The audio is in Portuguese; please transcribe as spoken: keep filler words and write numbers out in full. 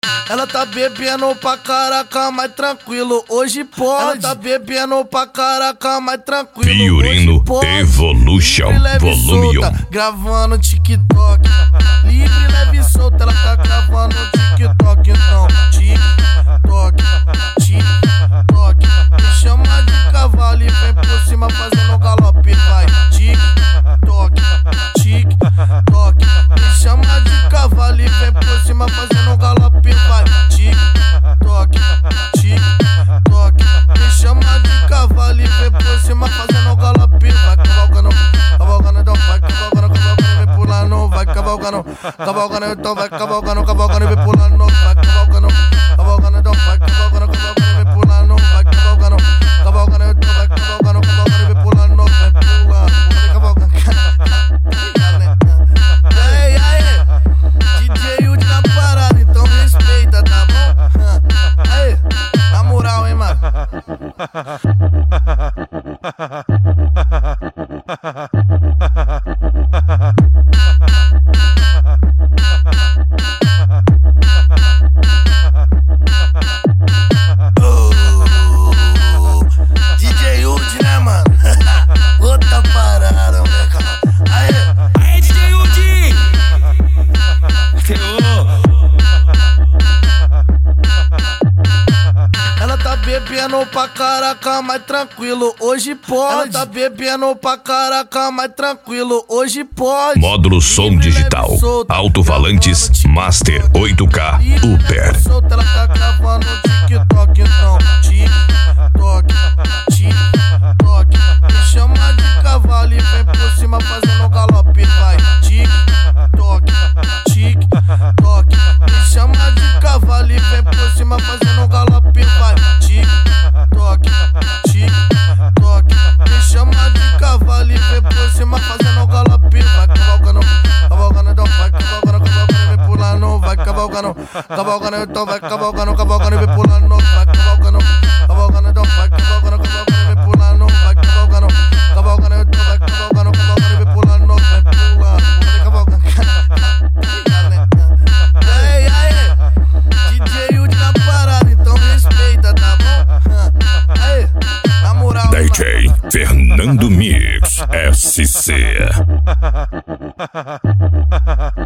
Ela tá bebendo pra caraca, mas tranquilo, hoje pode. Ela tá bebendo pra caraca, mas tranquilo, Fiorino Evolution, volume um. Gravando TikTok, livre, leve e solta. Ela tá gravando TikTok, então TikTok, TikTok. Me chama de cavalo e vem por cima fazendo galope, vai. TikTok, TikTok. Me chama de cavalo e vem por cima fazendo galope, vai. TikTok, TikTok. Me chama de cavalo e vem por cima fazendo galope, vai. Cavalgando, cavalgando, então vai cavalgando, cavalgando e vem pulando, vai cavalgando, cavalgando, então vai cavalgando, cavalgando e vem pulando, vai cavalgando, cavalgando, então vai cavalgando, cavalgando e vem pulando, vai cavalgando, cavalgando, então vai cavalgando, cavalgando e vem pulando, vem pulando, vem cavalgando. Ei, aí, D J Yudi na parada, então respeita, tá bom? Aí, na moral, hein, mano. D J Yudi, né, mano? Outra parada, moleque. Aí, aí, D J Yudi! ela tá bebendo pra caraca, mas tranquilo, hoje pode. Ela tá bebendo pra caraca, mas tranquilo, hoje pode. Módulo som digital, alto-falantes, Master oito K, Uber. Ela tá gravando TikTok, então TikTok, TikTok. Me chama de cavalo e vem por cima fazendo galope, vai. TikTok, TikTok. Me chama de cavalo e vem por cima fazendo galope, vai. TikTok, TikTok. Me chama de cavalo e vem por cima fazendo galope, vai cavalgando, cavalgando, então vai cavalgando, cavalgando e vem pulando, vai cavalgando, cavalgando, então vai cavalgando, cavalgando e vem pulando, vai cavalgando, cavalgando, então vai cavalgando, cavalgando e vem pulando, vai cavalgando, cavalgando, então vai cavalgando, cavalgando e vem pulando, vem pulando, vem cavalgando. Ei, aí, D J Yudi na parada, então respeita, tá bom? Aí, na moral. D J Fernando Mix S C.